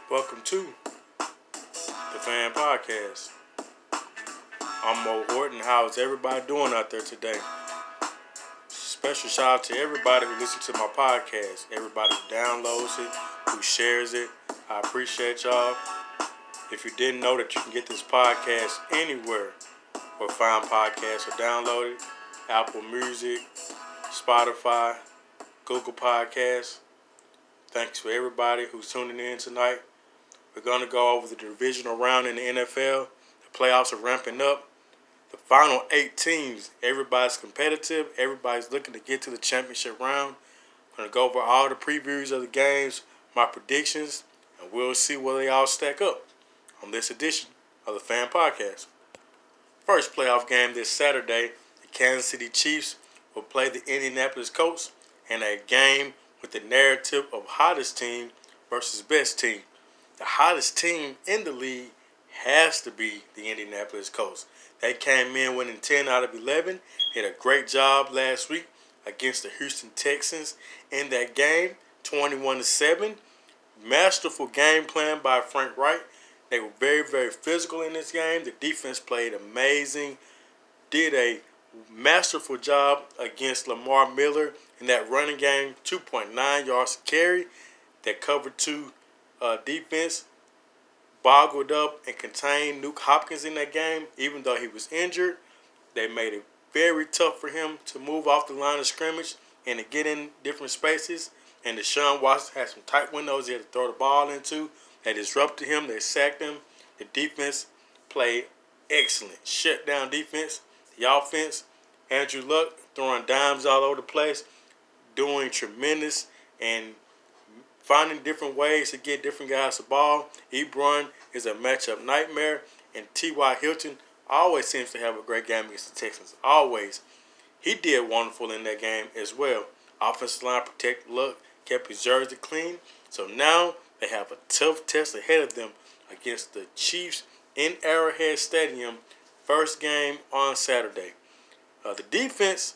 Welcome to the Fan Podcast. I'm Mo Horton. How's everybody doing out there today? Special shout out to everybody who listens to my podcast, everybody who downloads it, who shares it. I appreciate y'all. If you didn't know that you can get this podcast anywhere where fine podcasts are downloaded, Apple Music, Spotify, Google Podcasts. Thanks for everybody who's tuning in tonight. We're going to go over the divisional round in the NFL. The playoffs are ramping up. The final 8 teams, everybody's competitive. Everybody's looking to get to the championship round. I'm going to go over all the previews of the games, my predictions, and we'll see where they all stack up on this edition of the Fan Podcast. First playoff game this Saturday, the Kansas City Chiefs will play the Indianapolis Colts in a game with the narrative of hottest team versus best team. The hottest team in the league has to be the Indianapolis Colts. They came in winning 10 out of 11. Did a great job last week against the Houston Texans in that game, 21-7. Masterful game plan by Frank Reich. They were very, very physical in this game. The defense played amazing. Did a masterful job against Lamar Miller in that running game, 2.9 yards to carry. That covered 2 defense boggled up and contained Nuke Hopkins in that game. Even though he was injured, they made it very tough for him to move off the line of scrimmage and to get in different spaces. And Deshaun Watson had some tight windows he had to throw the ball into. They disrupted him. They sacked him. The defense played excellent. Shut down defense. The offense, Andrew Luck throwing dimes all over the place, doing tremendous and finding different ways to get different guys the ball. Ebron is a matchup nightmare, and T.Y. Hilton always seems to have a great game against the Texans. Always. He did wonderful in that game as well. Offensive line protected Luck, kept his jersey clean. So now they have a tough test ahead of them against the Chiefs in Arrowhead Stadium. First game on Saturday. The defense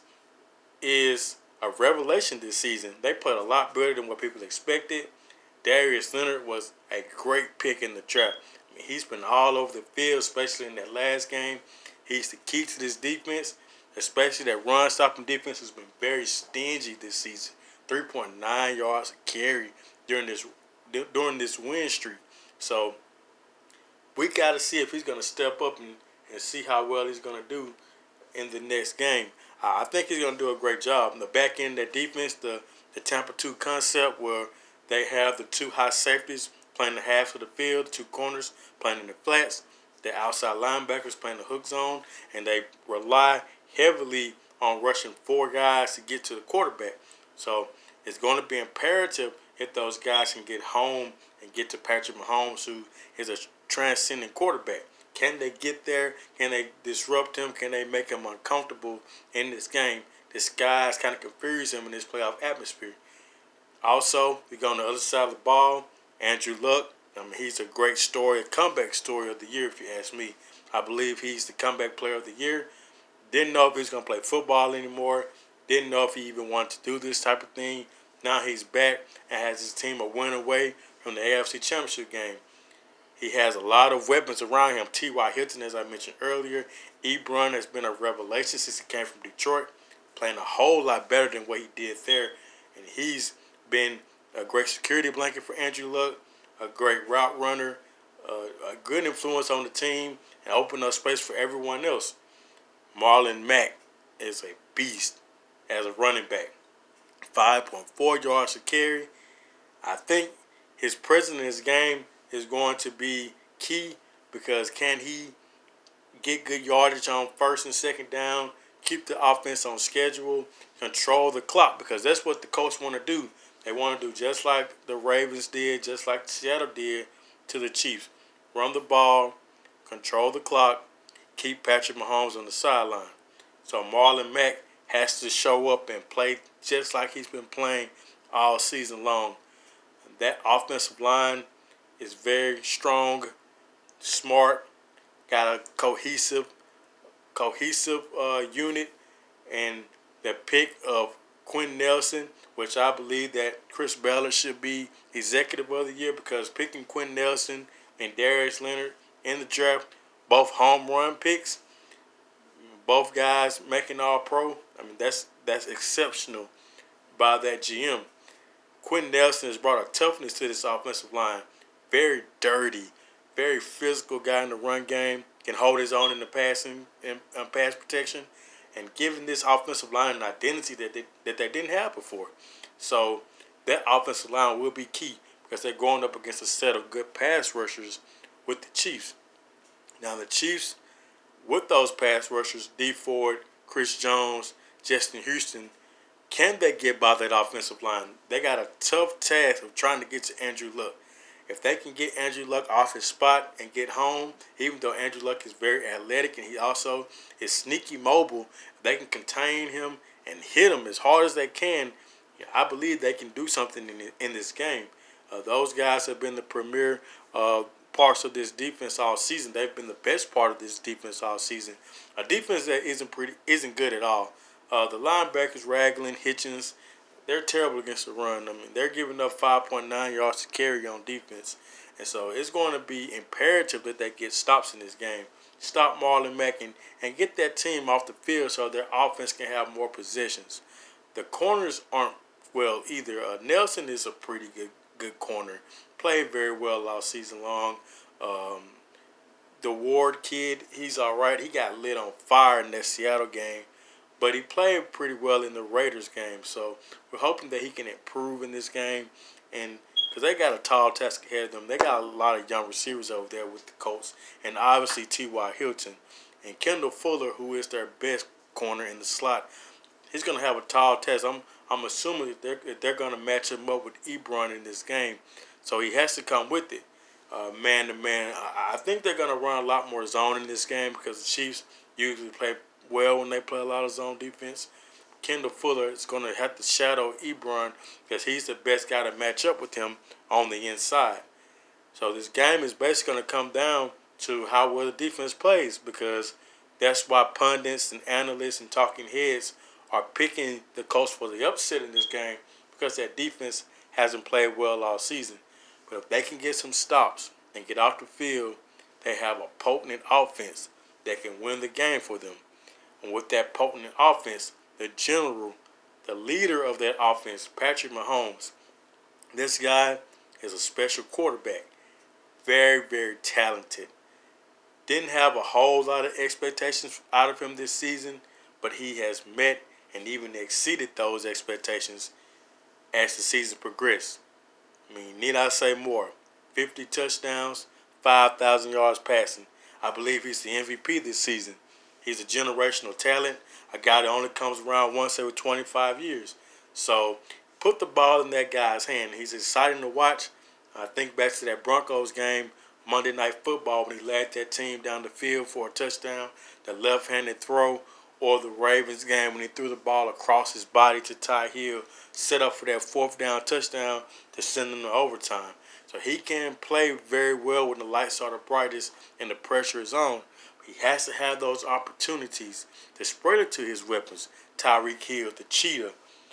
is a revelation this season. They played a lot better than what people expected. Darius Leonard was a great pick in the draft. I mean, he's been all over the field, especially in that last game. He's the key to this defense, especially that run-stopping defense has been very stingy this season. 3.9 yards a carry during this win streak. So we got to see if he's going to step up and see how well he's going to do in the next game. I think he's going to do a great job. In the back end of that defense, the Tampa 2 concept where they have the 2 high safeties playing the halves of the field, the 2 corners playing in the flats, the outside linebackers playing the hook zone, and they rely heavily on rushing 4 guys to get to the quarterback. So it's going to be imperative if those guys can get home and get to Patrick Mahomes, who is a transcendent quarterback. Can they get there? Can they disrupt him? Can they make him uncomfortable in this game? This guy's kind of confuse him in this playoff atmosphere. Also, we go on the other side of the ball. Andrew Luck. He's a great story, a comeback story of the year, if you ask me. I believe he's the comeback player of the year. Didn't know if he was going to play football anymore. Didn't know if he even wanted to do this type of thing. Now he's back and has his team a win away from the AFC Championship game. He has a lot of weapons around him. T.Y. Hilton, as I mentioned earlier. Ebron has been a revelation since he came from Detroit, playing a whole lot better than what he did there. And he's been a great security blanket for Andrew Luck, a great route runner, a good influence on the team, and open up space for everyone else. Marlon Mack is a beast as a running back. 5.4 yards to carry. I think his presence in this game is going to be key because can he get good yardage on first and second down, keep the offense on schedule, control the clock, because that's what the Colts want to do. They want to do just like the Ravens did, just like Seattle did to the Chiefs. Run the ball, control the clock, keep Patrick Mahomes on the sideline. So Marlon Mack has to show up and play just like he's been playing all season long. That offensive line is very strong, smart, got a cohesive unit, and the pick of Quentin Nelson, which I believe that Chris Ballard should be Executive of the Year because picking Quentin Nelson and Darius Leonard in the draft, both home run picks, both guys making all pro. I mean, that's exceptional by that GM. Quentin Nelson has brought a toughness to this offensive line. Very dirty, very physical guy in the run game. Can hold his own in the passing and pass protection, and giving this offensive line an identity that they didn't have before. So that offensive line will be key because they're going up against a set of good pass rushers with the Chiefs. Now the Chiefs, with those pass rushers, Dee Ford, Chris Jones, Justin Houston, can they get by that offensive line? They got a tough task of trying to get to Andrew Luck. If they can get Andrew Luck off his spot and get home, even though Andrew Luck is very athletic and he also is sneaky mobile, if they can contain him and hit him as hard as they can, I believe they can do something in this game. Those guys have been the premier parts of this defense all season. They've been the best part of this defense all season. A defense that isn't good at all. The linebackers, Ragland, Hitchens, they're terrible against the run. I mean, they're giving up 5.9 yards to carry on defense. And so it's going to be imperative that they get stops in this game. Stop Marlon Mack and get that team off the field so their offense can have more possessions. The corners aren't well either. Nelson is a pretty good corner. Played very well all season long. The Ward kid, he's all right. He got lit on fire in that Seattle game. But he played pretty well in the Raiders game, so we're hoping that he can improve in this game. And because they got a tall task ahead of them, they got a lot of young receivers over there with the Colts, and obviously T.Y. Hilton and Kendall Fuller, who is their best corner in the slot. He's going to have a tall task. I'm assuming that they're going to match him up with Ebron in this game, so he has to come with it, man to man. I think they're going to run a lot more zone in this game because the Chiefs usually play well when they play a lot of zone defense. Kendall Fuller is going to have to shadow Ebron because he's the best guy to match up with him on the inside. So this game is basically going to come down to how well the defense plays because that's why pundits and analysts and talking heads are picking the Colts for the upset in this game because that defense hasn't played well all season. But if they can get some stops and get off the field, they have a potent offense that can win the game for them. And with that potent offense, the general, the leader of that offense, Patrick Mahomes, this guy is a special quarterback. Very, very talented. Didn't have a whole lot of expectations out of him this season, but he has met and even exceeded those expectations as the season progressed. I mean, need I say more? 50 touchdowns, 5,000 yards passing. I believe he's the MVP this season. He's a generational talent, a guy that only comes around once every 25 years. So put the ball in that guy's hand. He's exciting to watch. I think back to that Broncos game, Monday Night Football, when he led that team down the field for a touchdown, the left-handed throw, or the Ravens game when he threw the ball across his body to Ty Hill, set up for that fourth down touchdown to send them to overtime. So he can play very well when the lights are the brightest and the pressure is on. He has to have those opportunities to spread it to his weapons. Tyreek Hill, the cheetah,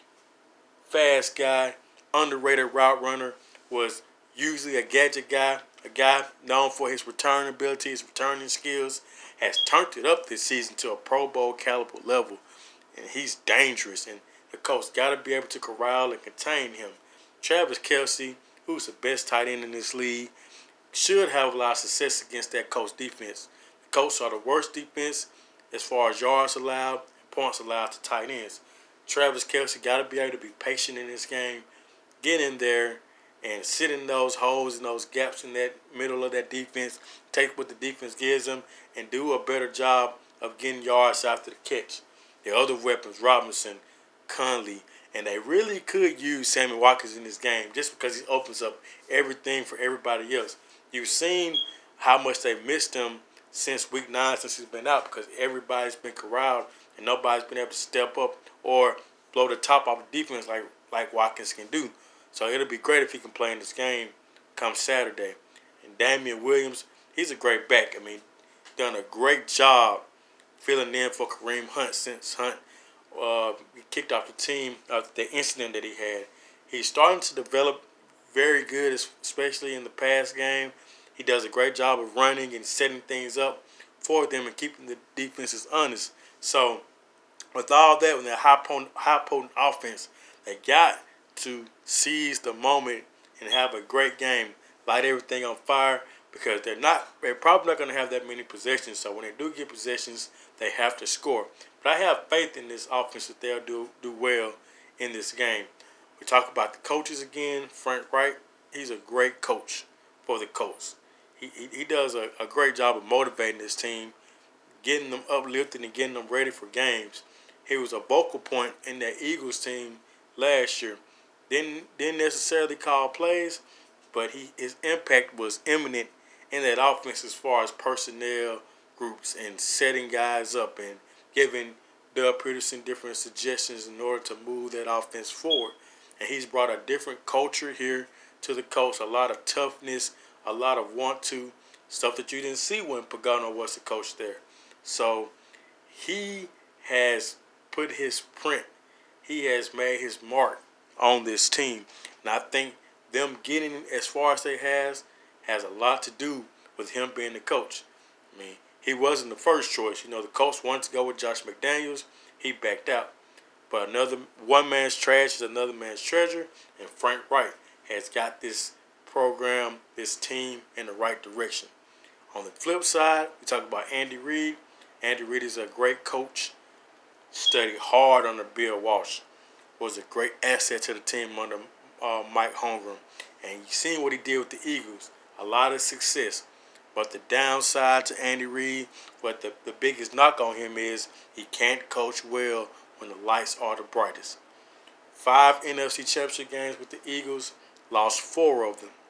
fast guy, underrated route runner, was usually a gadget guy, a guy known for his return ability, his returning skills, has turned it up this season to a Pro Bowl caliber level. And he's dangerous, and the coach got to be able to corral and contain him. Travis Kelce, who's the best tight end in this league, should have a lot of success against that Colts defense. Colts are the worst defense as far as yards allowed and points allowed to tight ends. Travis Kelce got to be able to be patient in this game, get in there and sit in those holes and those gaps in that middle of that defense, take what the defense gives them, and do a better job of getting yards after the catch. The other weapons, Robinson, Conley, and they really could use Sammy Watkins in this game just because he opens up everything for everybody else. You've seen how much they missed him since week 9, since he's been out, because everybody's been corralled and nobody's been able to step up or blow the top off the defense like Watkins can do. So it'll be great if he can play in this game come Saturday. And Damian Williams, he's a great back. I mean, done a great job filling in for Kareem Hunt since Hunt kicked off the team after the incident that he had. He's starting to develop very good, especially in the pass game. He does a great job of running and setting things up for them and keeping the defenses honest. So, with all that, with that high potent offense, they got to seize the moment and have a great game, light everything on fire, because they're probably not going to have that many possessions. So when they do get possessions, they have to score. But I have faith in this offense that they'll do well in this game. We talk about the coaches again. Frank Wright, he's a great coach for the Colts. He does a great job of motivating this team, getting them uplifted and getting them ready for games. He was a vocal point in that Eagles team last year. Didn't necessarily call plays, but his impact was imminent in that offense as far as personnel groups and setting guys up and giving Doug Peterson different suggestions in order to move that offense forward. And he's brought a different culture here to the Colts, a lot of toughness, a lot of want-to, stuff that you didn't see when Pagano was the coach there. So he has put his print, he has made his mark on this team. And I think them getting as far as they has a lot to do with him being the coach. I mean, he wasn't the first choice. The Colts wanted to go with Josh McDaniels. He backed out. But one man's trash is another man's treasure, and Frank Wright has got this program, this team in the right direction. On the flip side, we talk about Andy Reid. Andy Reid is a great coach. Studied hard under Bill Walsh. Was a great asset to the team under Mike Holmgren. And you've seen what he did with the Eagles. A lot of success. But the downside to Andy Reid, what the biggest knock on him is, he can't coach well when the lights are the brightest. 5 NFC Championship games with the Eagles, lost 4 of them.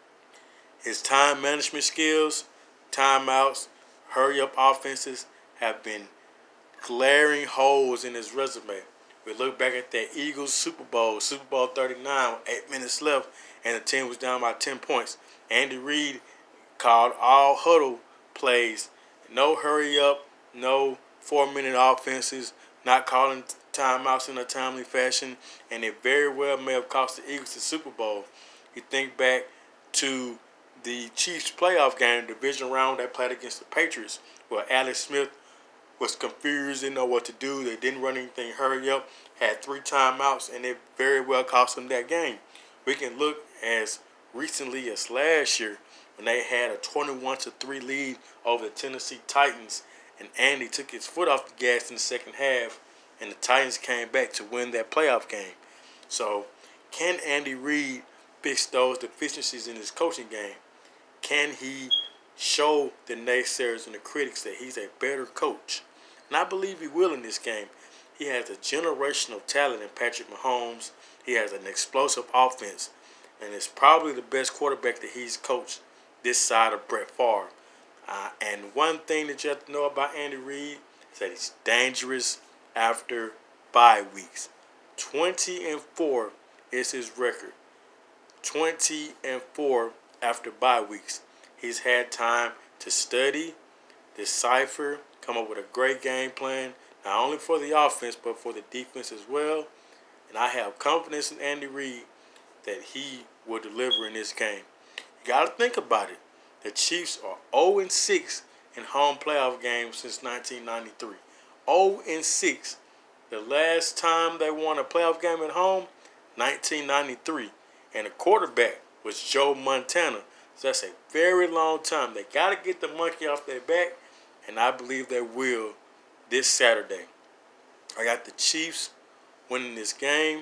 His time management skills, timeouts, hurry-up offenses have been glaring holes in his resume. We look back at that Eagles Super Bowl 39, 8 minutes left, and the team was down by 10 points. Andy Reid called all huddle plays, no hurry up, no 4-minute offenses, not calling timeouts in a timely fashion, and it very well may have cost the Eagles the Super Bowl. You think back to the Chiefs playoff game, division round they played against the Patriots, where Alex Smith was confused, didn't know what to do. They didn't run anything, hurry up, had 3 timeouts, and it very well cost them that game. We can look as recently as last year when they had a 21-3 lead over the Tennessee Titans, and Andy took his foot off the gas in the second half, and the Titans came back to win that playoff game. So, can Andy Reid fix those deficiencies in his coaching game? Can he show the naysayers and the critics that he's a better coach? And I believe he will in this game. He has a generational talent in Patrick Mahomes. He has an explosive offense. And it's probably the best quarterback that he's coached this side of Brett Favre. And one thing that you have to know about Andy Reid is that he's dangerous after bye weeks. 20-4 is his record. 20-4 after bye weeks. He's had time to study, decipher, come up with a great game plan, not only for the offense, but for the defense as well. And I have confidence in Andy Reid that he will deliver in this game. You got to think about it. The Chiefs are 0-6 in home playoff games since 1993. 0-6. The last time they won a playoff game at home, 1993. And the quarterback was Joe Montana. So that's a very long time. They got to get the monkey off their back, and I believe they will this Saturday. I got the Chiefs winning this game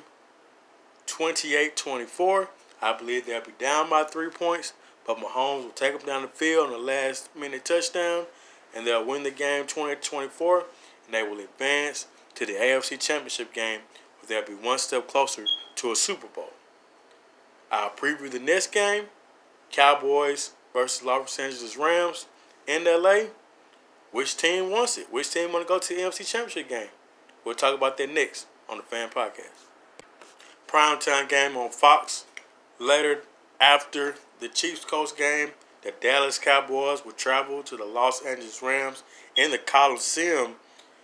28-24. I believe they'll be down by 3 points, but Mahomes will take them down the field on the last-minute touchdown, and they'll win the game 28-24, and they will advance to the AFC Championship game, where they'll be one step closer to a Super Bowl. I'll preview the next game, Cowboys versus Los Angeles Rams in LA. Which team wants it? Which team want to go to the NFC Championship game? We'll talk about that next on the Fan Podcast. Primetime game on Fox. Later after the Chiefs-Colts game, the Dallas Cowboys will travel to the Los Angeles Rams in the Coliseum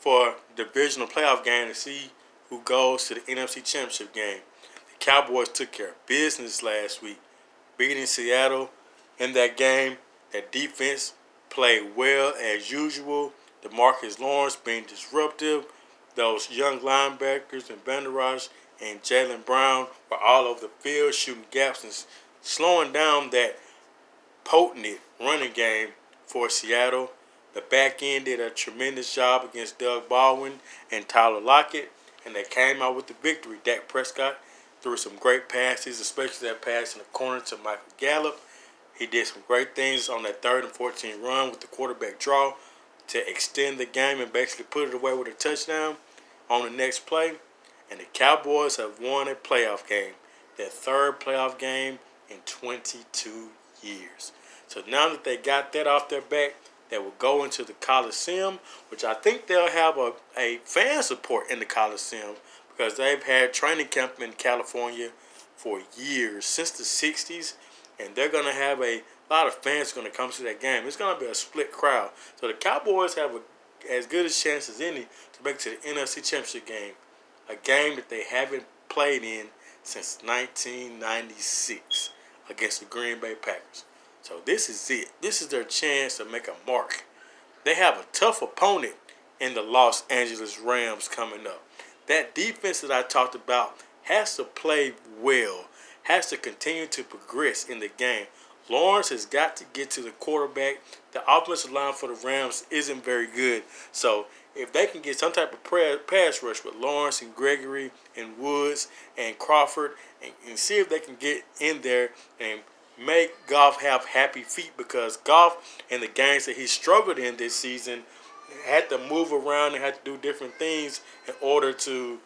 for the divisional playoff game to see who goes to the NFC Championship game. The Cowboys took care of business last week, beating Seattle in that game. That defense played well as usual. DeMarcus Lawrence being disruptive. Those young linebackers and Banderaj and Jaylen Brown were all over the field shooting gaps and slowing down that potent running game for Seattle. The back end did a tremendous job against Doug Baldwin and Tyler Lockett, and they came out with the victory. Dak Prescott threw some great passes, especially that pass in the corner to Michael Gallup. He did some great things on that 3rd and 14 run with the quarterback draw to extend the game and basically put it away with a touchdown on the next play. And the Cowboys have won a playoff game, their 3rd playoff game in 22 years. So now that they got that off their back, they will go into the Coliseum, which I think they'll have a fan support in the Coliseum because they've had training camp in California for years, since the 60s, and they're going to have a lot of fans going to come to that game. It's going to be a split crowd. So the Cowboys have as good a chance as any to make it to the NFC Championship game, a game that they haven't played in since 1996 against the Green Bay Packers. So this is it. This is their chance to make a mark. They have a tough opponent in the Los Angeles Rams coming up. That defense that I talked about has to play well, has to continue to progress in the game. Lawrence has got to get to the quarterback. The offensive line for the Rams isn't very good. So if they can get some type of pass rush with Lawrence and Gregory and Woods and Crawford and see if they can get in there and make Goff have happy feet, because Goff in the games that he struggled in this season had to move around and had to do different things in order to,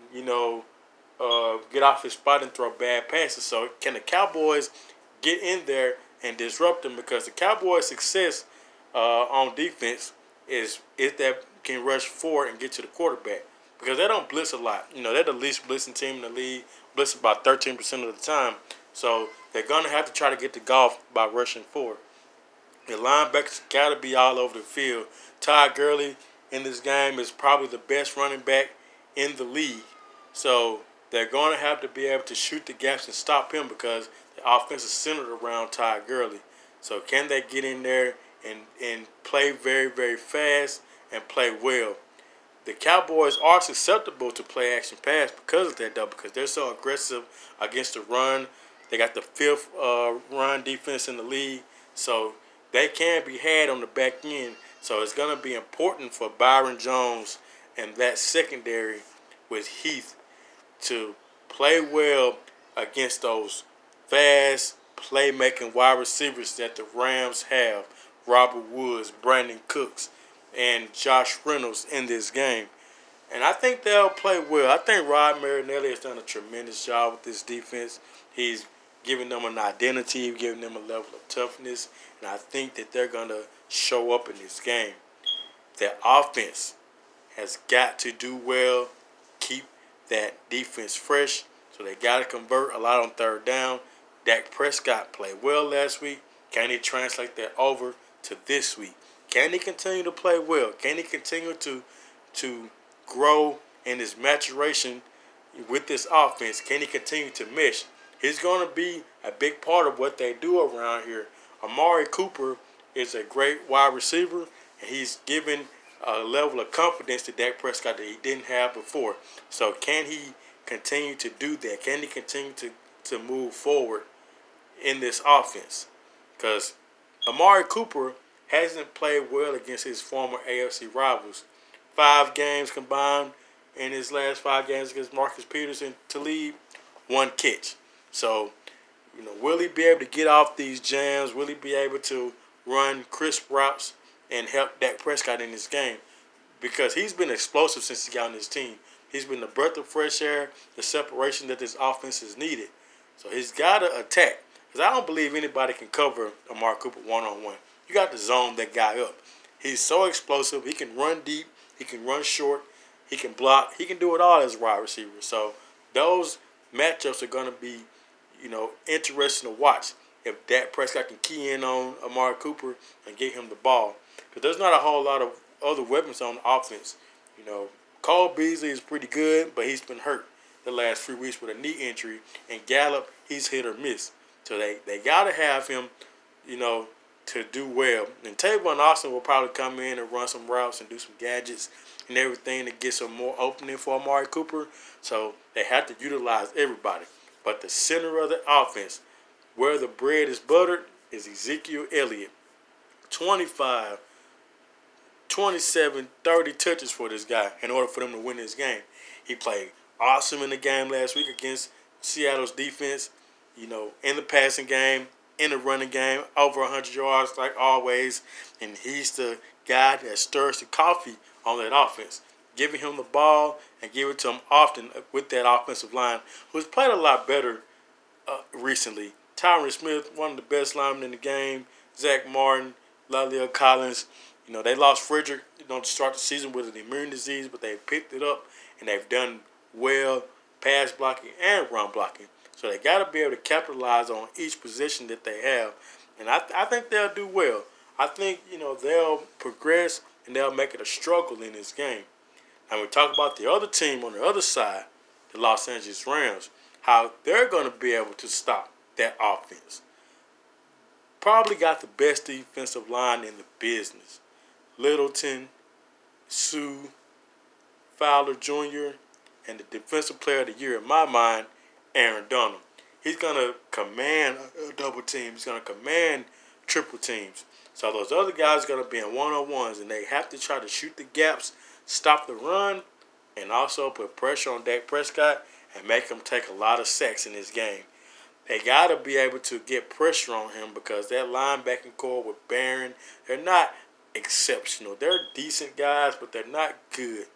get off his spot and throw bad passes. So can the Cowboys get in there and disrupt them? Because the Cowboys' success on defense is that can rush forward and get to the quarterback, because they don't blitz a lot. They're the least blitzing team in the league, blitz about 13% of the time. So they're going to have to try to get to Goff by rushing forward. The linebackers got to be all over the field. Todd Gurley in this game is probably the best running back in the league. So they're going to have to be able to shoot the gaps and stop him, because the offense is centered around Todd Gurley. So can they get in there and play very, very fast and play well? The Cowboys are susceptible to play action pass because of that, though, because they're so aggressive against the run. They got the 5th run defense in the league, so they can be had on the back end. So it's going to be important for Byron Jones and that secondary with Heath to play well against those fast, playmaking wide receivers that the Rams have. Robert Woods, Brandon Cooks, and Josh Reynolds in this game. And I think they'll play well. I think Rod Marinelli has done a tremendous job with this defense. He's giving them an identity, giving them a level of toughness, and I think that they're going to show up in this game. Their offense has got to do well, keep that defense fresh, so they got to convert a lot on 3rd down. Dak Prescott played well last week. Can he translate that over to this week? Can he continue to play well? Can he continue to grow in his maturation with this offense? Can he continue to mesh? He's going to be a big part of what they do around here. Amari Cooper is a great wide receiver, and he's given a level of confidence to Dak Prescott that he didn't have before. So can he continue to do that? Can he continue to move forward in this offense? Because Amari Cooper hasn't played well against his former AFC rivals. 5 games combined in his last 5 games against Marcus Peters and Talib, 1 catch. So, will he be able to get off these jams? Will he be able to run crisp routes and help Dak Prescott in this game? Because he's been explosive since he got on this team. He's been the breath of fresh air, the separation that this offense has needed. So he's got to attack. Because I don't believe anybody can cover Amari Cooper one-on-one. You got to zone that guy up. He's so explosive. He can run deep. He can run short. He can block. He can do it all as a wide receiver. So those matchups are going to be, interesting to watch. If Dak Prescott can key in on Amari Cooper and get him the ball. Because there's not a whole lot of other weapons on the offense You know, Cole Beasley is pretty good, but he's been hurt the last 3 weeks with a knee injury. And Gallup, he's hit or miss. So they got to have him, you know, to do well. And Tavon Austin will probably come in and run some routes and do some gadgets and everything to get some more opening for Amari Cooper. So they have to utilize everybody. But the center of the offense, where the bread is buttered, is Ezekiel Elliott. 25, 27, 30 touches for this guy in order for them to win this game. He played awesome in the game last week against Seattle's defense, you know, in the passing game, in the running game, over 100 yards like always. And he's the guy that stirs the coffee on that offense. Giving him the ball and give it to him often with that offensive line, who's played a lot better recently. Tyron Smith, one of the best linemen in the game. Zach Martin, La'el Collins. You know, they lost Frederick, you know, to start the season with an immune disease, but they picked it up and they've done well pass blocking and run blocking. So they got to be able to capitalize on each position that they have. And I think they'll do well. I think, you know, they'll progress and they'll make it a struggle in this game. And we talk about the other team on the other side, the Los Angeles Rams, how they're going to be able to stop that offense. Probably got the best defensive line in the business. Littleton, Sue, Fowler Jr., and the defensive player of the year in my mind, Aaron Donald. He's going to command a double team. He's going to command triple teams. So those other guys are going to be in one-on-ones, and they have to try to shoot the gaps, stop the run, and also put pressure on Dak Prescott and make him take a lot of sacks in this game. They got to be able to get pressure on him because that linebacking core with Barron, they're not exceptional. They're decent guys, but they're not good.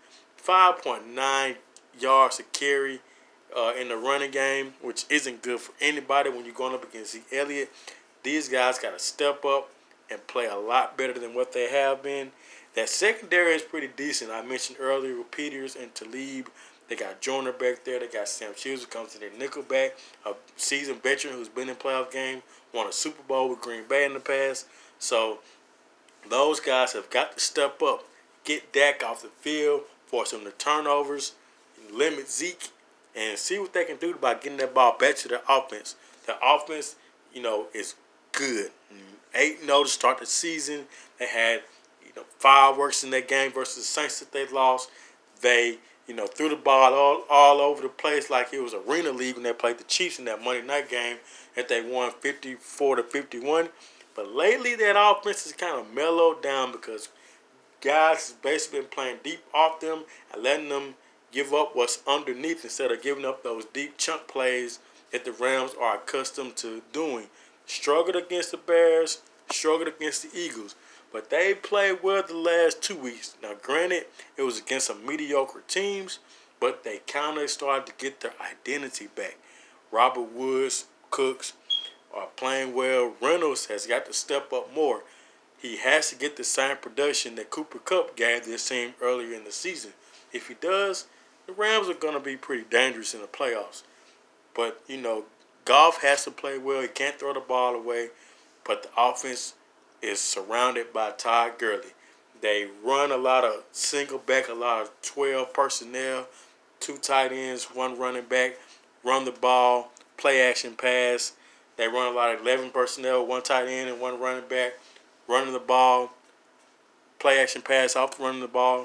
5.9 yards to carry in the running game, which isn't good for anybody when you're going up against Zeke Elliott. These guys got to step up and play a lot better than what they have been. That secondary is pretty decent. I mentioned earlier with Peters and Talib. They got Joyner back there. They got Sam Shields who comes to their nickel back, a seasoned veteran who's been in playoff game, won a Super Bowl with Green Bay in the past. So those guys have got to step up, get Dak off the field, force him to turnovers, limit Zeke, and see what they can do about getting that ball back to their offense. Their offense, you know, is good. 8-0 to start the season. They had, you know, fireworks in that game versus the Saints that they lost. They, you know, threw the ball all over the place like it was Arena League when they played the Chiefs in that Monday night game that they won 54-51. But lately that offense has kind of mellowed down because guys have basically been playing deep off them and letting them give up what's underneath instead of giving up those deep chunk plays that the Rams are accustomed to doing. Struggled against the Bears, struggled against the Eagles. But they played well the last 2 weeks. Now, granted, it was against some mediocre teams, but they kind of started to get their identity back. Robert Woods, Cooks are playing well. Reynolds has got to step up more. He has to get the same production that Cooper Kupp gave this team earlier in the season. If he does, the Rams are going to be pretty dangerous in the playoffs. But, you know, Goff has to play well. He can't throw the ball away. But the offense is surrounded by Todd Gurley. They run a lot of single back, a lot of 12 personnel, 2 tight ends, 1 running back, run the ball, play action pass. They run a lot of 11 personnel, 1 tight end and 1 running back, running the ball, play action pass off running the ball.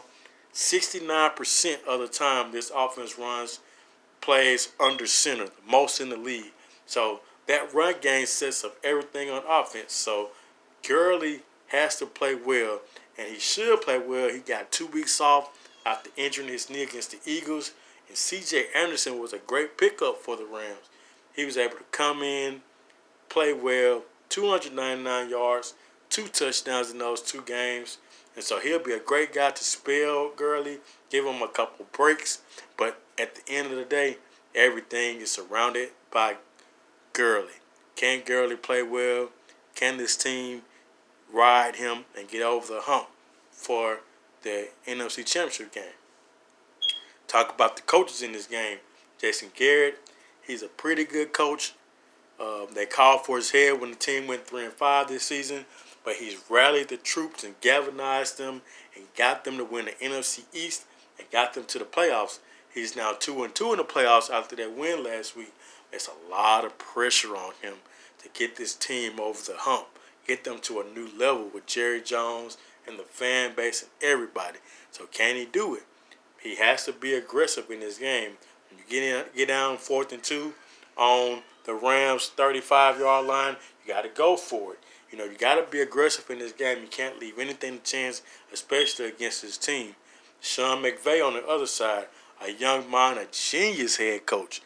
69% of the time this offense runs plays under center, the most in the league. So that run game sets up everything on offense. So Gurley has to play well, and he should play well. He got 2 weeks off after injuring his knee against the Eagles, and C.J. Anderson was a great pickup for the Rams. He was able to come in, play well, 299 yards, 2 touchdowns in those 2 games, and so he'll be a great guy to spell Gurley, give him a couple breaks, but at the end of the day, everything is surrounded by Gurley. Can Gurley play well? Can this team ride him and get over the hump for the NFC Championship game? Talk about the coaches in this game. Jason Garrett, he's a pretty good coach. They called for his head when the team went 3-5 this season, but he's rallied the troops and galvanized them and got them to win the NFC East and got them to the playoffs. He's now 2-2 in the playoffs after that win last week. It's a lot of pressure on him to get this team over the hump, get them to a new level with Jerry Jones and the fan base and everybody. So can he do it? He has to be aggressive in this game. When you get down 4th and 2 on the Rams' 35-yard line, you got to go for it. You got to be aggressive in this game. You can't leave anything to chance, especially against this team. Sean McVay on the other side, a young mind, a genius head coach.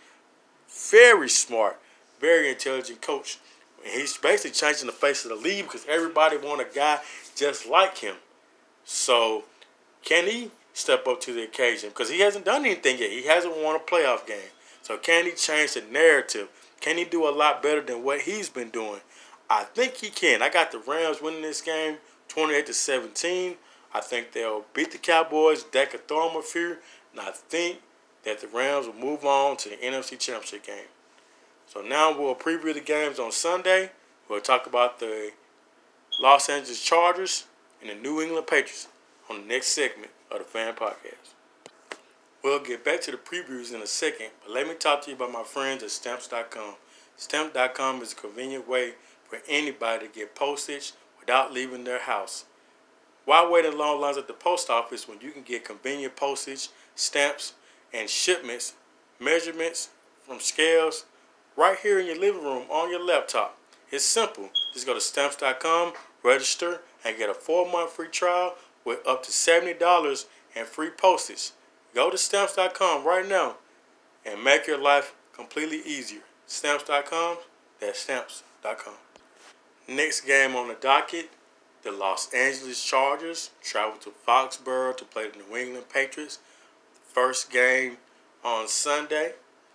Very smart, very intelligent coach. And he's basically changing the face of the league because everybody want a guy just like him. So can he step up to the occasion? Because he hasn't done anything yet. He hasn't won a playoff game. So can he change the narrative? Can he do a lot better than what he's been doing? I think he can. I got the Rams winning this game 28-17. I think they'll beat the Cowboys. Dak could throw them a few. And I think that the Rams will move on to the NFC Championship game. So now we'll preview the games on Sunday. We'll talk about the Los Angeles Chargers and the New England Patriots on the next segment of the Fan Podcast. We'll get back to the previews in a second, but let me talk to you about my friends at Stamps.com. Stamps.com is a convenient way for anybody to get postage without leaving their house. Why wait in long lines at the post office when you can get convenient postage, stamps, and shipments, measurements from scales right here in your living room on your laptop? It's simple. Just go to Stamps.com, register, and get a 4-month free trial with up to $70 and free postage. Go to Stamps.com right now and make your life completely easier. Stamps.com, that's Stamps.com. Next game on the docket, the Los Angeles Chargers travel to Foxborough to play the New England Patriots. First game on Sunday.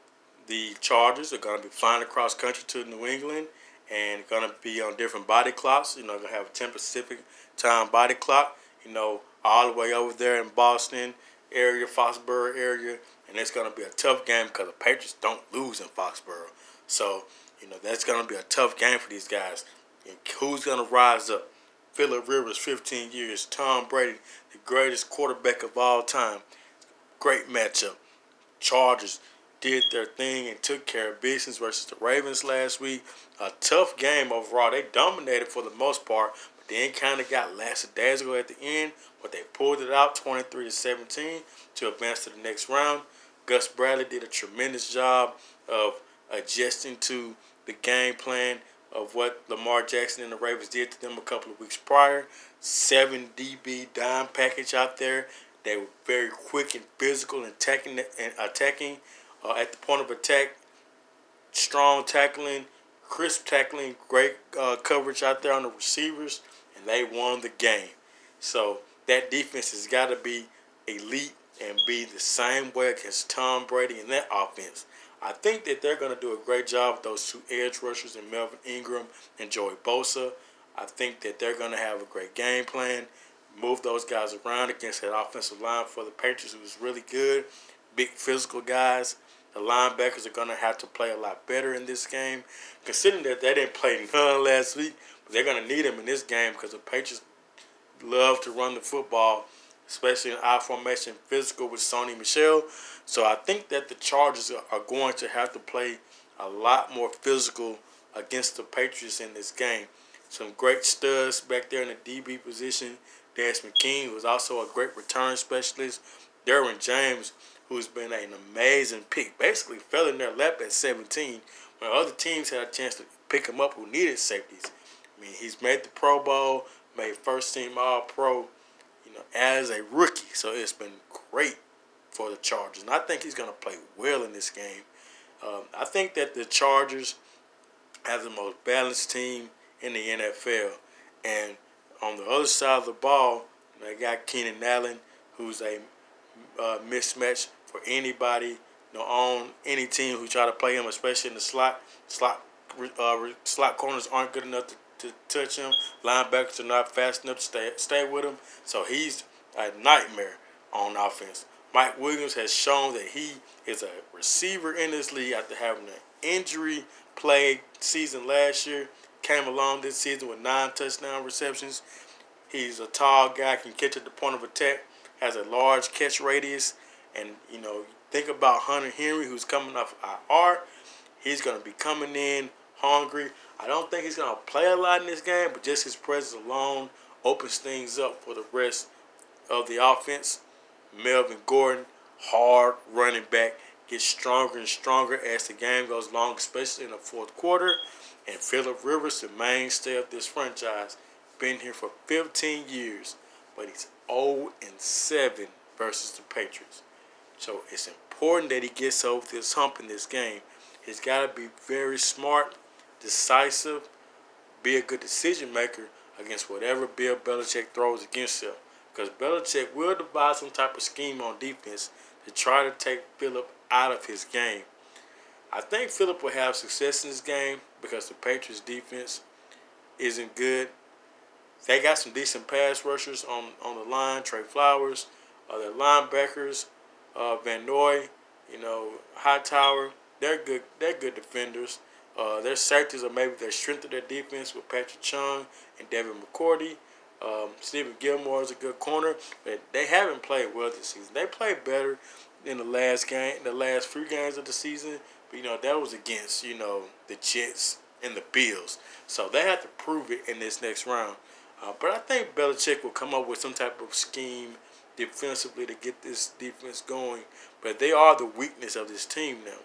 The Chargers are going to be flying across country to New England and going to be on different body clocks. Going to have a 10 Pacific time body clock, all the way over there in Boston area, Foxborough area. And it's going to be a tough game because the Patriots don't lose in Foxborough. So, that's going to be a tough game for these guys. And who's going to rise up? Phillip Rivers, 15 years. Tom Brady, the greatest quarterback of all time. Great matchup. Chargers did their thing and took care of business versus the Ravens last week. A tough game overall. They dominated for the most part, but then kind of got lackadaisical at the end. But they pulled it out 23-17 to advance to the next round. Gus Bradley did a tremendous job of adjusting to the game plan of what Lamar Jackson and the Ravens did to them a couple of weeks prior. 7 DB dime package out there. They were very quick and physical and attacking at the point of attack. Strong tackling, crisp tackling, great coverage out there on the receivers, and they won the game. So that defense has got to be elite and be the same way against Tom Brady and that offense. I think that they're going to do a great job with those two edge rushers in Melvin Ingram and Joey Bosa. I think that they're going to have a great game plan, move those guys around against that offensive line for the Patriots, who is really good, big physical guys. The linebackers are going to have to play a lot better in this game, considering that they didn't play none last week. But they're going to need them in this game because the Patriots love to run the football, especially in I formation, physical with Sony Michel. So I think that the Chargers are going to have to play a lot more physical against the Patriots in this game. Some great studs back there in the DB position. Dez McKinney, who is also a great return specialist. Derwin James, who's been an amazing pick, basically fell in their lap at 17 when other teams had a chance to pick him up who needed safeties. I mean, he's made the Pro Bowl, made first-team All-Pro, as a rookie. So it's been great for the Chargers. And I think he's going to play well in this game. I think that the Chargers have the most balanced team in the NFL. And on the other side of the ball, they got Keenan Allen, who's a mismatch for anybody on any team who try to play him, especially in the slot. Slot corners aren't good enough to touch him. Linebackers are not fast enough to stay with him. So he's a nightmare on offense. Mike Williams has shown that he is a receiver in this league after having an injury-plagued season last year. Came along this season with 9 touchdown receptions. He's a tall guy, can catch at the point of attack, has a large catch radius. And, think about Hunter Henry, who's coming off IR. He's going to be coming in hungry. I don't think he's going to play a lot in this game, but just his presence alone opens things up for the rest of the offense. Melvin Gordon, hard running back, gets stronger and stronger as the game goes along, especially in the fourth quarter. And Phillip Rivers, the mainstay of this franchise, been here for 15 years, but he's 0-7 versus the Patriots. So it's important that he gets over this hump in this game. He's got to be very smart, decisive, be a good decision maker against whatever Bill Belichick throws against him. Because Belichick will devise some type of scheme on defense to try to take Phillip out of his game. I think Phillip will have success in this game because the Patriots defense isn't good. They got some decent pass rushers on the line. Trey Flowers, their linebackers, Van Noy, Hightower. They're good. They're good defenders. Their safeties are maybe their strength of their defense with Patrick Chung and Devin McCourty. Stephen Gilmore is a good corner, but they haven't played well this season. They played better in the last few games of the season, but that was against the Jets and the Bills, so they have to prove it in this next round. But I think Belichick will come up with some type of scheme defensively to get this defense going. But they are the weakness of this team now.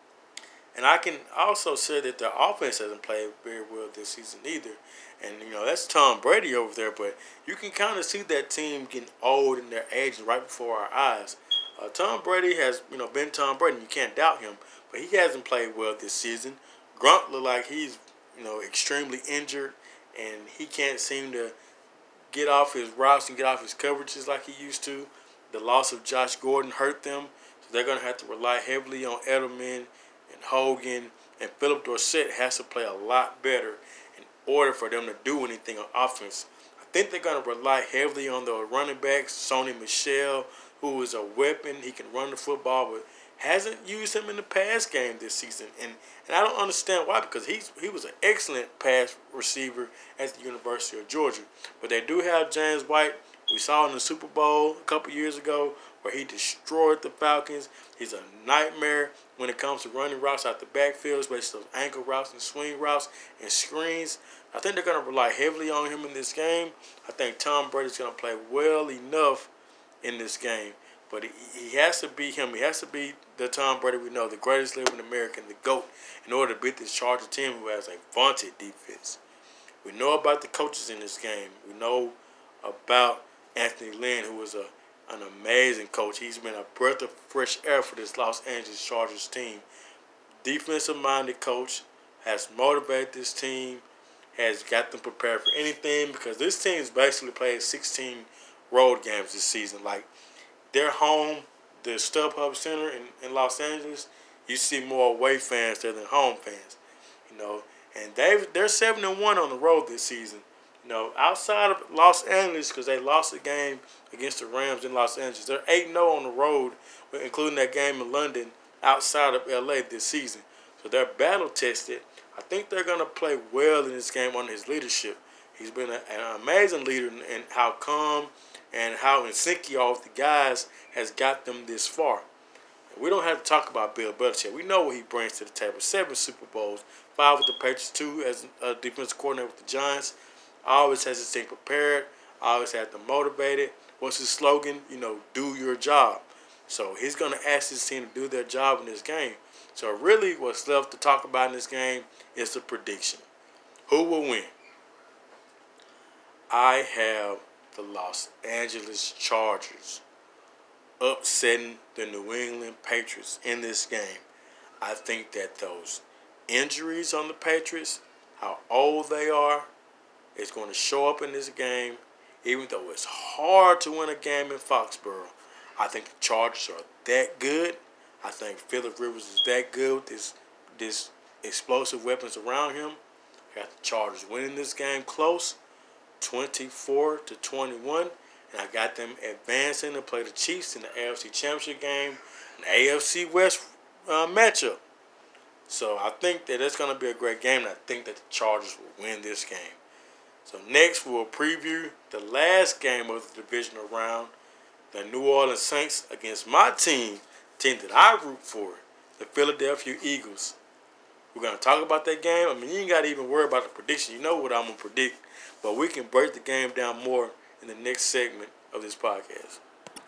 And I can also say that the offense hasn't played very well this season either. And, that's Tom Brady over there. But you can kind of see that team getting old and they're aging right before our eyes. Tom Brady has, been Tom Brady. You can't doubt him. But he hasn't played well this season. Gronk looked like he's, extremely injured. And he can't seem to get off his routes and get off his coverages like he used to. The loss of Josh Gordon hurt them. So they're going to have to rely heavily on Edelman and Hogan, and Philip Dorsett has to play a lot better in order for them to do anything on offense. I think they're going to rely heavily on the running backs, Sony Michel, who is a weapon. He can run the football, but hasn't used him in the pass game this season. And I don't understand why, because he was an excellent pass receiver at the University of Georgia. But they do have James White. We saw in the Super Bowl a couple years ago where he destroyed the Falcons. He's a nightmare when it comes to running routes out the backfield, especially those ankle routes and swing routes and screens. I think they're going to rely heavily on him in this game. I think Tom Brady's going to play well enough in this game. But he has to be him. He has to be the Tom Brady we know, the greatest living American, the GOAT, in order to beat this Charger team who has a vaunted defense. We know about the coaches in this game. We know about Anthony Lynn, who is an amazing coach. He's been a breath of fresh air for this Los Angeles Chargers team. Defensive-minded coach, has motivated this team, has got them prepared for anything, because this team's basically played 16 road games this season. Like, they're home, the StubHub Center in Los Angeles, you see more away fans there than home fans. And they're 7-1 on the road this season. Outside of Los Angeles, because they lost the game against the Rams in Los Angeles, they're 8-0 on the road, including that game in London outside of LA this season. So they're battle tested. I think they're going to play well in this game under his leadership. He's been an amazing leader in how calm and how in sync he all with the guys has got them this far. We don't have to talk about Bill Belichick. We know what he brings to the table. 7 Super Bowls, 5 with the Patriots, 2 as a defensive coordinator with the Giants. Always has his team prepared. Always had them motivated. What's his slogan? Do your job. So he's going to ask his team to do their job in this game. So really what's left to talk about in this game is the prediction. Who will win? I have the Los Angeles Chargers upsetting the New England Patriots in this game. I think that those injuries on the Patriots, how old they are, is going to show up in this game. Even though it's hard to win a game in Foxborough, I think the Chargers are that good. I think Phillip Rivers is that good with this explosive weapons around him. I got the Chargers winning this game close, 24-21. And I got them advancing to play the Chiefs in the AFC Championship game, an AFC West matchup. So I think that it's going to be a great game, and I think that the Chargers will win this game. So next we'll preview the last game of the divisional round, the New Orleans Saints against my team that I root for, the Philadelphia Eagles. We're going to talk about that game. I mean, you ain't got to even worry about the prediction. You know what I'm going to predict. But we can break the game down more in the next segment of this podcast.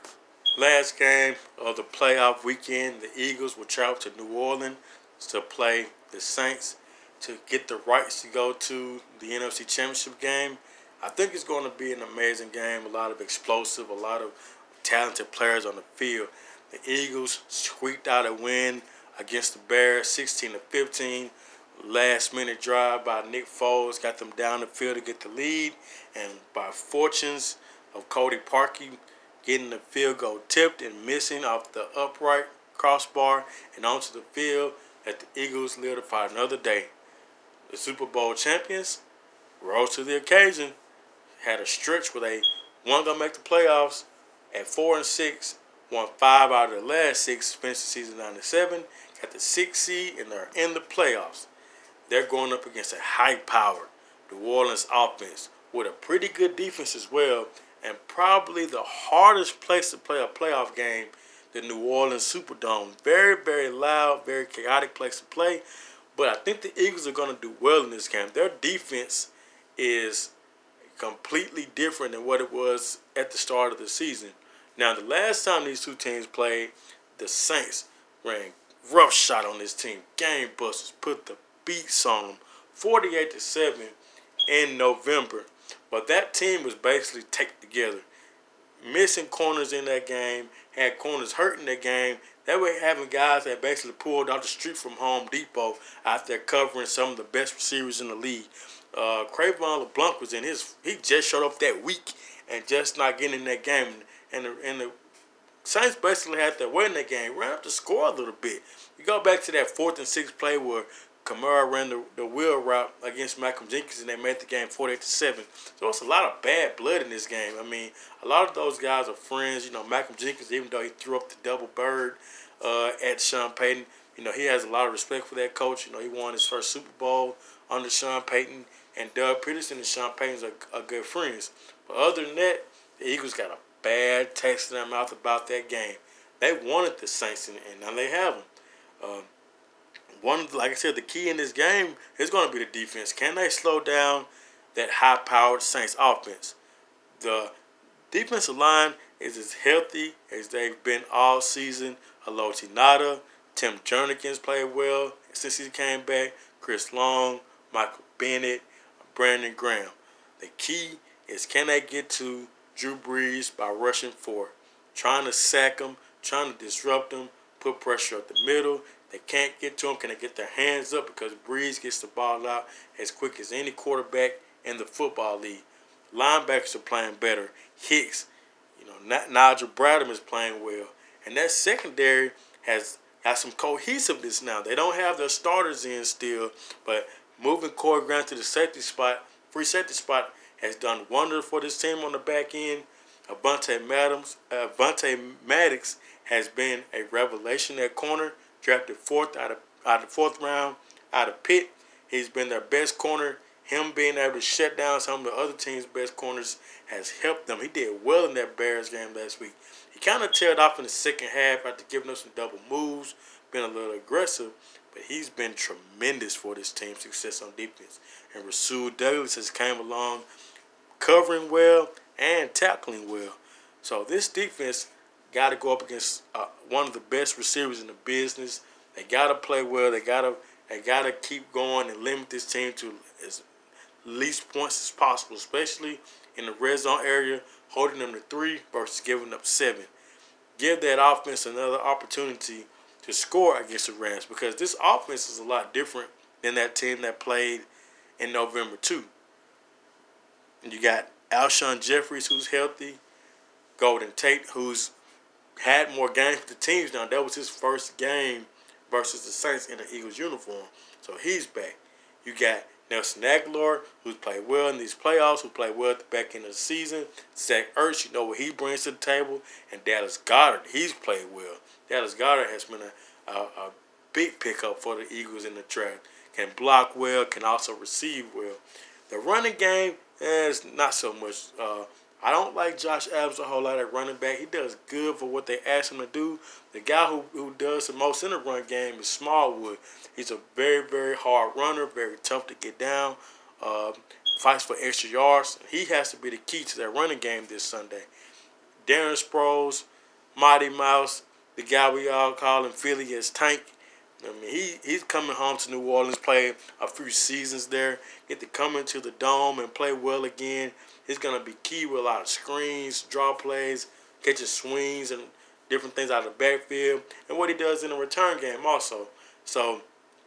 Last game of the playoff weekend, the Eagles will travel to New Orleans to play the Saints to get the rights to go to the NFC Championship game. I think it's going to be an amazing game. A lot of explosive, a lot of talented players on the field. The Eagles squeaked out a win against the Bears, 16-15. Last-minute drive by Nick Foles got them down the field to get the lead. And by fortunes of Cody Parkey getting the field goal tipped and missing off the upright crossbar and onto the field, that the Eagles lived for another day. The Super Bowl champions rose to the occasion, had a stretch where they weren't going to make the playoffs at 4-6, won 5 out of the last 6, finished the season 9-7, got the 6th seed, and they're in the playoffs. They're going up against a high-powered New Orleans offense with a pretty good defense as well, and probably the hardest place to play a playoff game, the New Orleans Superdome. Very, very loud, very chaotic place to play. But I think the Eagles are going to do well in this game. Their defense is completely different than what it was at the start of the season. Now, the last time these two teams played, the Saints ran roughshod on this team. Game busters, put the beats on them, 48-7 in November. But that team was basically taken together. Missing corners in that game, had corners hurt in that game. They were having guys that basically pulled off the street from Home Depot out there covering some of the best receivers in the league. Cravon LeBlanc was he just showed up that week and just not getting in that game. And the Saints basically had to win that game, ran up the score a little bit. You go back to that 4th and 6 play where Kamara ran the wheel route against Malcolm Jenkins, and they made the game 48-7. So it's a lot of bad blood in this game. I mean, a lot of those guys are friends. You know, Malcolm Jenkins, even though he threw up the double bird at Sean Payton, you know, he has a lot of respect for that coach. You know, he won his first Super Bowl under Sean Payton, and Doug Peterson and Sean Payton are good friends. But other than that, the Eagles got a bad taste in their mouth about that game. They wanted the Saints, and now they have them. Like I said, the key in this game is going to be the defense. Can they slow down that high-powered Saints offense? The defensive line is as healthy as they've been all season. Haloti Ngata, Tim Jernigan's played well since he came back. Chris Long, Michael Bennett, Brandon Graham. The key is, can they get to Drew Brees by rushing forward, trying to sack him, trying to disrupt him, put pressure up the middle. They can't get to him. Can they get their hands up? Because Breeze gets the ball out as quick as any quarterback in the football league. Linebackers are playing better. Hicks, Nigel Bradham is playing well. And that secondary has got some cohesiveness now. They don't have their starters in still, but moving Corey Grant to the free safety spot, has done wonders for this team on the back end. Avonte Maddox has been a revelation at corner. Drafted 4th out of the 4th round out of Pitt. He's been their best corner. Him being able to shut down some of the other team's best corners has helped them. He did well in that Bears game last week. He kind of tailed off in the second half after giving up some double moves, been a little aggressive, but he's been tremendous for this team's success on defense. And Rasul Douglas has came along covering well and tackling well. So this defense got to go up against one of the best receivers in the business. They got to play well. They got to keep going and limit this team to as least points as possible, especially in the red zone area, holding them to 3 versus giving up 7. Give that offense another opportunity to score against the Rams, because this offense is a lot different than that team that played in November 2. And you got Alshon Jeffries, who's healthy, Golden Tate, who's had more games for the teams now. That was his first game versus the Saints in the Eagles uniform. So he's back. You got Nelson Aguilar, who's played well in these playoffs, who played well at the back end of the season. Zach Ertz, you know what he brings to the table. And Dallas Goedert, he's played well. Dallas Goedert has been a big pickup for the Eagles in the draft. Can block well, can also receive well. The running game is not so much I don't like Josh Adams a whole lot at running back. He does good for what they ask him to do. The guy who does the most in the run game is Smallwood. He's a very, very hard runner, very tough to get down, uh, fights for extra yards. He has to be the key to that running game this Sunday. Darren Sproles, Mighty Mouse, the guy we all call him Philly as Tank. I mean, he's coming home to New Orleans, played a few seasons there, get to come into the Dome and play well again. He's going to be key with a lot of screens, draw plays, catching swings and different things out of the backfield, and what he does in the return game also. So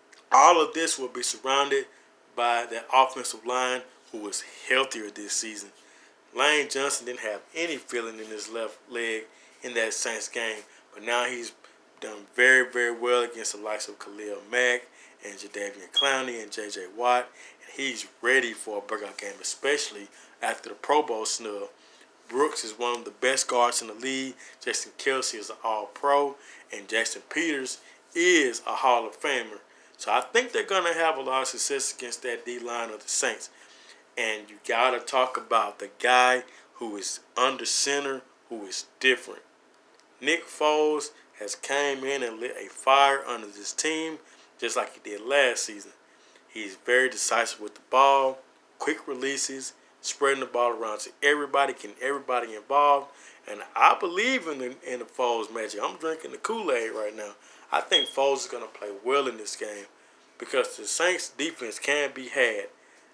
all of this will be surrounded by that offensive line who is healthier this season. Lane Johnson didn't have any feeling in his left leg in that Saints game, but now he's done very, very well against the likes of Khalil Mack and Jadeveon Clowney and J.J. Watt. And he's ready for a breakout game, especially after the Pro Bowl snub. Brooks is one of the best guards in the league. Jason Kelce is an All-Pro. And Jason Peters is a Hall of Famer. So I think they're going to have a lot of success against that D-line of the Saints. And you got to talk about the guy who is under center, who is different. Nick Foles has came in and lit a fire under this team, just like he did last season. He's very decisive with the ball, quick releases, spreading the ball around to everybody, getting everybody involved. And I believe in the Foles magic. I'm drinking the Kool-Aid right now. I think Foles is going to play well in this game because the Saints defense can be had.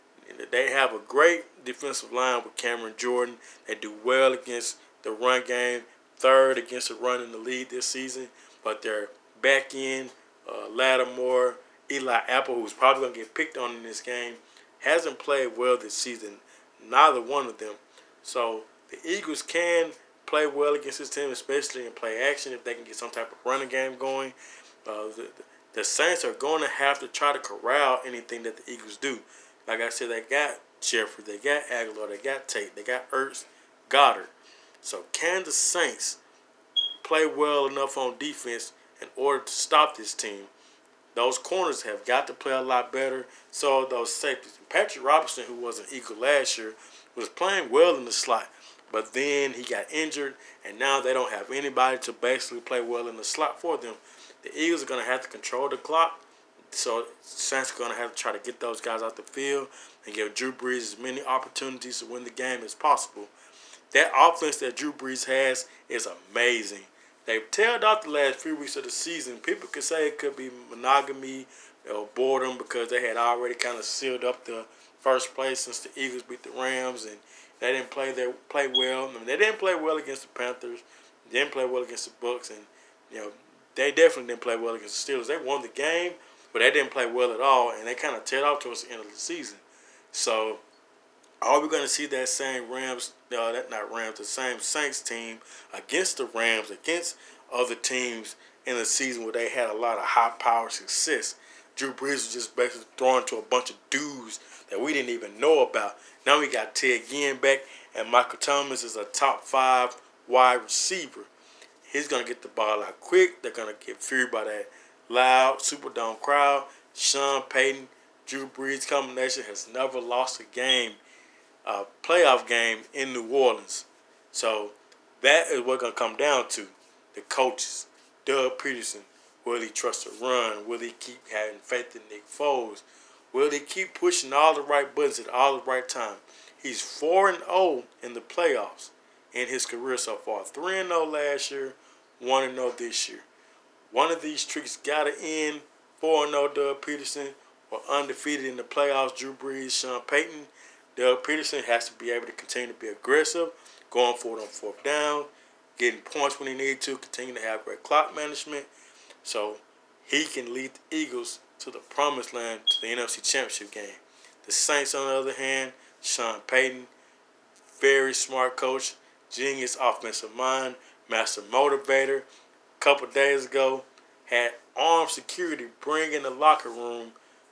They have a great defensive line with Cameron Jordan. They do well against the run game, third against the run in the league this season. But their back end, Lattimore, Eli Apple, who's probably going to get picked on in this game, hasn't played well this season. Neither one of them. So the Eagles can play well against this team, especially in play action if they can get some type of running game going. The Saints are going to have to try to corral anything that the Eagles do. Like I said, they got Jeffrey, they got Aguilar, they got Tate, they got Ertz, Goddard. So can the Saints play well enough on defense in order to stop this team? Those corners have got to play a lot better. So those safeties. Patrick Robinson, who was an Eagle last year, was playing well in the slot. But then he got injured, and now they don't have anybody to basically play well in the slot for them. The Eagles are going to have to control the clock. So Saints are going to have to try to get those guys out the field and give Drew Brees as many opportunities to win the game as possible. That offense that Drew Brees has is amazing. They've tailed off the last few weeks of the season. People could say it could be monogamy or boredom because they had already kind of sealed up the first place since the Eagles beat the Rams and they didn't play well. I mean, they didn't play well against the Panthers. They didn't play well against the Bucs, and they definitely didn't play well against the Steelers. They won the game, but they didn't play well at all, and they kind of tailed off towards the end of the season. So, are we going to see that same the same Saints team against the Rams, against other teams in the season where they had a lot of high-power success? Drew Brees was just basically throwing to a bunch of dudes that we didn't even know about. Now we got Ted Ginn back, and Michael Thomas is a top 5 wide receiver. He's going to get the ball out quick. They're going to get fueled by that loud Superdome crowd. Sean Payton, Drew Brees combination has never lost a game, a playoff game in New Orleans. So that is what it's going to come down to. The coaches, Doug Peterson, will he trust the run? Will he keep having faith in Nick Foles? Will he keep pushing all the right buttons at all the right time? He's 4-0 in the playoffs in his career so far. 3-0 last year, 1-0 this year. One of these tricks got to end. 4-0 Doug Peterson or undefeated in the playoffs. Drew Brees, Sean Payton. Doug Peterson has to be able to continue to be aggressive, going for it on fourth down, getting points when he needs to, continue to have great clock management. So he can lead the Eagles to the promised land, to the NFC Championship game. The Saints, on the other hand, Sean Payton, very smart coach, genius offensive mind, master motivator. A couple days ago, had armed security bring in the locker room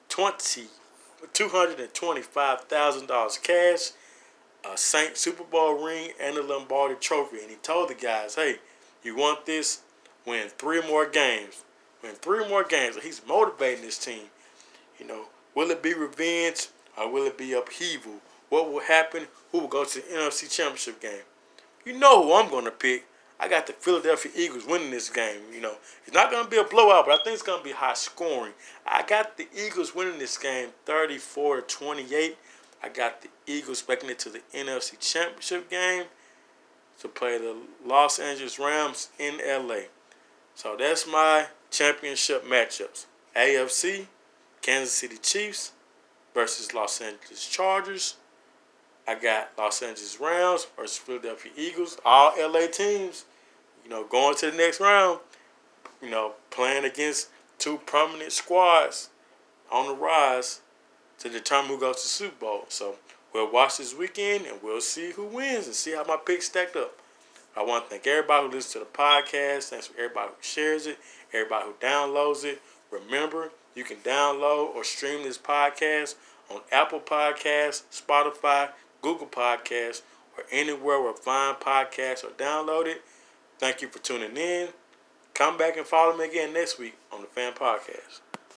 $225,000 cash, a Saints Super Bowl ring, and a Lombardi trophy. And he told the guys, hey, you want this? Win 3 more games. Win 3 more games. So he's motivating this team. Will it be revenge or will it be upheaval? what will happen, who will go to the NFC Championship game. You know who I'm going to pick. I got the Philadelphia Eagles winning this game. It's not going to be a blowout, but I think it's going to be high scoring. I got the Eagles winning this game 34-28. I got the Eagles making it to the NFC Championship game to play the Los Angeles Rams in LA. So that's my championship matchups. AFC, Kansas City Chiefs versus Los Angeles Chargers. I got Los Angeles Rams versus Philadelphia Eagles. All LA teams, going to the next round, playing against two prominent squads on the rise to determine who goes to the Super Bowl. So we'll watch this weekend and we'll see who wins and see how my picks stacked up. I want to thank everybody who listens to the podcast. Thanks for everybody who shares it, everybody who downloads it. Remember, you can download or stream this podcast on Apple Podcasts, Spotify, Google Podcasts, or anywhere where fine podcasts are downloaded. Thank you for tuning in. Come back and follow me again next week on the Fan Podcast.